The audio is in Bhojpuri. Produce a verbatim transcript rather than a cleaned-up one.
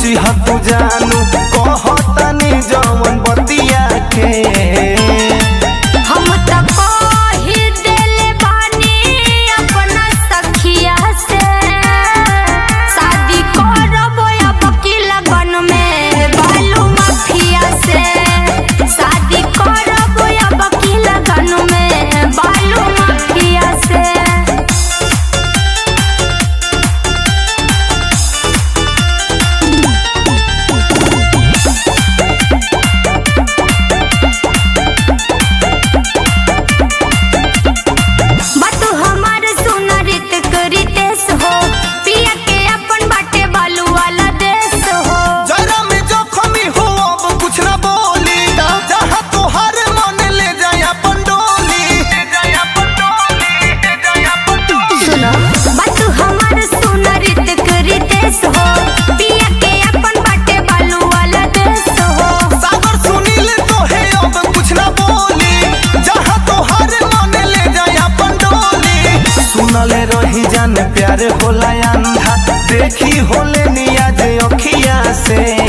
बुझी तू जानू कहतानी जवन बतिया के हम त कहि देले बानी अपना सखिया से शादी करबो अब की लगन में बालू माफिया से शादी करबो अब की लगन में बालू माफिया से रही जान प्यार होला अंधा देखी होले निया जे अखिया से।